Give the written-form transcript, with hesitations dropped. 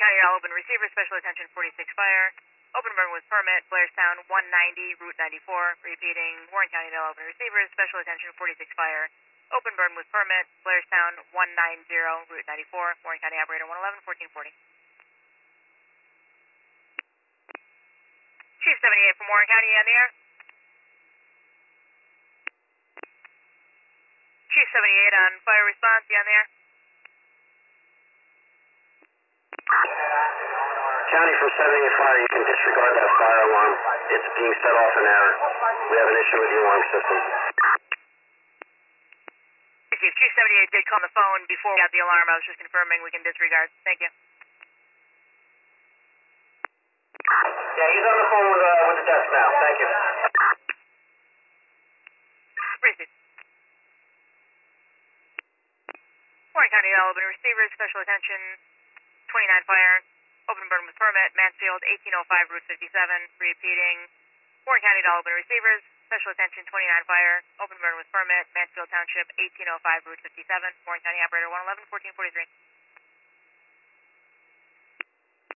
County, all open receivers, special attention 46 fire. Open burn with permit, Blairstown 190, Route 94. Repeating, Warren County, all open receivers, special attention 46 fire. Open burn with permit, Blairstown 190, Route 94. Warren County operator 111, 1440. Chief 78 from Warren County on the air. Chief 78 on fire response, you on the air? County from 78 fire, you can disregard that fire alarm. It's being set off in error. We have an issue with the alarm system. Chief 78 did call on the phone before we got the alarm. I was just confirming we can disregard. Thank you. Yeah, he's on the phone with the desk now. Thank you. Received. Warren County, all open receivers, special attention 29 fire. Open burn with permit, Mansfield 1805, Route 57. Repeating, Warren County, all open receivers, special attention 29 fire. Open burn with permit, Mansfield Township 1805, Route 57. Warren County operator 111, 1443.